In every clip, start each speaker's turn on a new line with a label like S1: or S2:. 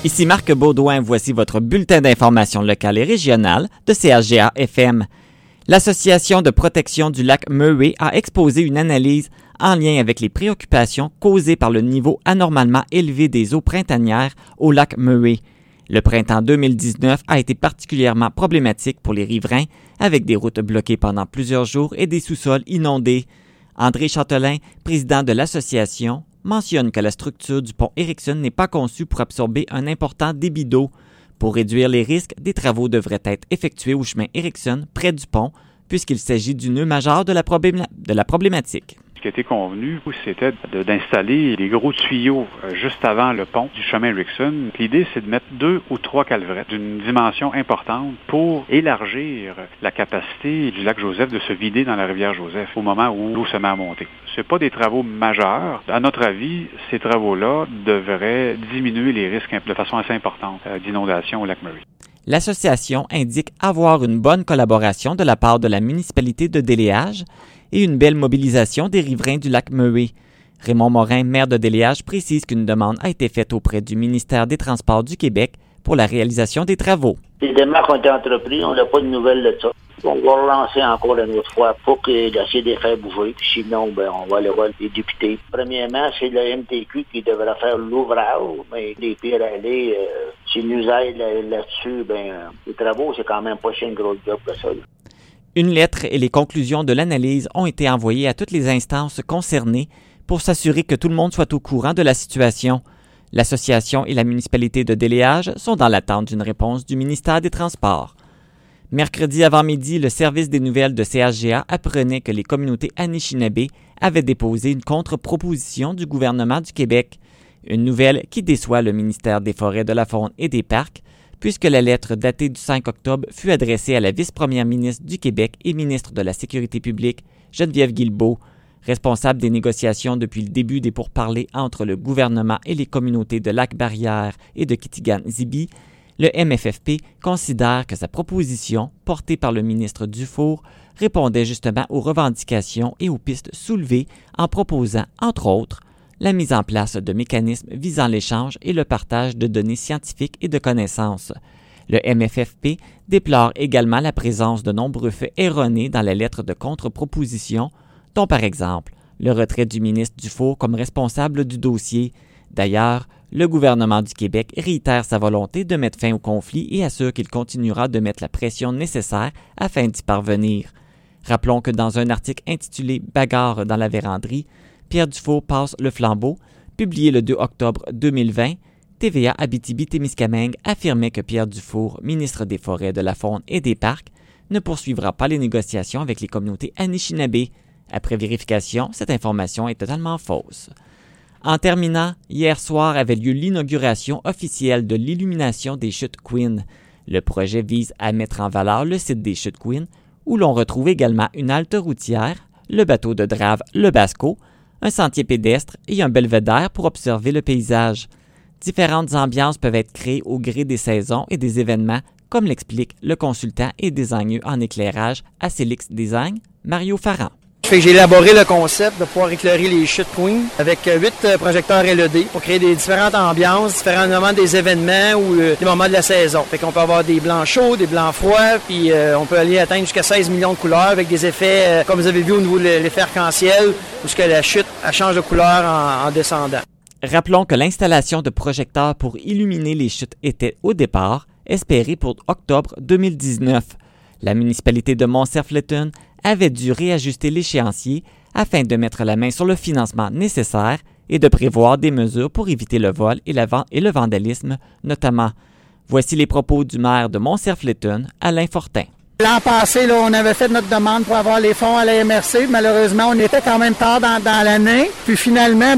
S1: Ici Marc Baudouin, voici votre bulletin d'information locale et régionale de CHGA-FM. L'Association de protection du lac Murray a exposé une analyse en lien avec les préoccupations causées par le niveau anormalement élevé des eaux printanières au lac Murray. Le printemps 2019 a été particulièrement problématique pour les riverains, avec des routes bloquées pendant plusieurs jours et des sous-sols inondés. André Châtelain, président de l'association, mentionne que la structure du pont Erickson n'est pas conçue pour absorber un important débit d'eau. Pour réduire les risques, des travaux devraient être effectués au chemin Erickson, près du pont, puisqu'il s'agit du nœud majeur de la problématique.
S2: Ce qui a été convenu, c'était d'installer des gros tuyaux juste avant le pont du chemin Erickson. L'idée, c'est de mettre 2 ou 3 calvrettes d'une dimension importante pour élargir la capacité du lac Joseph de se vider dans la rivière Joseph au moment où l'eau se met à monter. Ce n'est pas des travaux majeurs. À notre avis, ces travaux-là devraient diminuer les risques de façon assez importante d'inondation au lac Murray.
S1: L'association indique avoir une bonne collaboration de la part de la municipalité de Déléage et une belle mobilisation des riverains du lac Murray. Raymond Morin, maire de Déléage, précise qu'une demande a été faite auprès du ministère des Transports du Québec pour la réalisation des travaux.
S3: Les démarches ont été entreprises, on n'a pas de nouvelles de ça. On va relancer encore une autre fois pour essayer de les faire bouger. Sinon, on va aller voir les députés. Premièrement, c'est le MTQ qui devra faire l'ouvrage, mais les pires allées, s'ils nous aident là-dessus, les travaux, c'est quand même pas si une grosse job que ça.
S1: Une lettre et les conclusions de l'analyse ont été envoyées à toutes les instances concernées pour s'assurer que tout le monde soit au courant de la situation. L'association et la municipalité de Déléage sont dans l'attente d'une réponse du ministère des Transports. Mercredi avant-midi, le service des nouvelles de CHGA apprenait que les communautés Anishinaabe avaient déposé une contre-proposition du gouvernement du Québec. Une nouvelle qui déçoit le ministère des Forêts, de la Faune et des Parcs, puisque la lettre datée du 5 octobre fut adressée à la vice-première ministre du Québec et ministre de la Sécurité publique, Geneviève Guilbeault. Responsable des négociations depuis le début des pourparlers entre le gouvernement et les communautés de Lac-Barrière et de Kitigan-Zibi, le MFFP considère que sa proposition, portée par le ministre Dufour, répondait justement aux revendications et aux pistes soulevées en proposant, entre autres, la mise en place de mécanismes visant l'échange et le partage de données scientifiques et de connaissances. Le MFFP déplore également la présence de nombreux faits erronés dans la lettre de contre-proposition, dont par exemple le retrait du ministre Dufour comme responsable du dossier. D'ailleurs, le gouvernement du Québec réitère sa volonté de mettre fin au conflit et assure qu'il continuera de mettre la pression nécessaire afin d'y parvenir. Rappelons que dans un article intitulé « Bagarre dans la véranderie », Pierre Dufour passe le flambeau, publié le 2 octobre 2020, TVA Abitibi-Témiscamingue affirmait que Pierre Dufour, ministre des Forêts, de la Faune et des Parcs, ne poursuivra pas les négociations avec les communautés Anishinaabe. Après vérification, cette information est totalement fausse. En terminant, hier soir avait lieu l'inauguration officielle de l'illumination des Chutes Queen. Le projet vise à mettre en valeur le site des Chutes Queen, où l'on retrouve également une halte routière, le bateau de drave Le Basco, un sentier pédestre et un belvédère pour observer le paysage. Différentes ambiances peuvent être créées au gré des saisons et des événements, comme l'explique le consultant et designer en éclairage à Célix Design, Mario Farran.
S4: J'ai élaboré le concept de pouvoir éclairer les chutes Queen avec 8 projecteurs LED pour créer des différentes ambiances, différents moments des événements ou des moments de la saison. Fait qu'on peut avoir des blancs chauds, des blancs froids, puis on peut aller atteindre jusqu'à 16 millions de couleurs avec des effets, comme vous avez vu au niveau de l'effet arc-en-ciel, où la chute elle change de couleur en descendant.
S1: Rappelons que l'installation de projecteurs pour illuminer les chutes était au départ espérée pour octobre 2019. La municipalité de Montcerf-Letton avait dû réajuster l'échéancier afin de mettre la main sur le financement nécessaire et de prévoir des mesures pour éviter le vol et le vandalisme notamment. Voici les propos du maire de Montcerf-Letton, Alain Fortin.
S5: L'an passé, on avait fait notre demande pour avoir les fonds à la MRC. Malheureusement, on était quand même tard dans l'année. Puis finalement,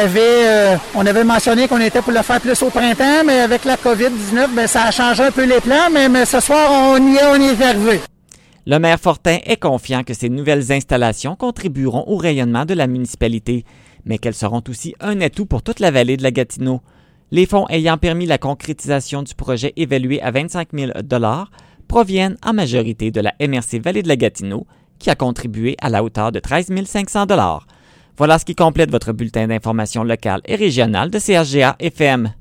S5: on avait mentionné qu'on était pour le faire plus au printemps, mais avec la COVID-19, ça a changé un peu les plans. Mais ce soir, on y est arrivé.
S1: Le maire Fortin est confiant que ces nouvelles installations contribueront au rayonnement de la municipalité, mais qu'elles seront aussi un atout pour toute la vallée de la Gatineau. Les fonds ayant permis la concrétisation du projet évalué à 25 000 $ proviennent en majorité de la MRC Vallée de la Gatineau, qui a contribué à la hauteur de 13 500 $. Voilà ce qui complète votre bulletin d'information locale et régionale de CHGA-FM.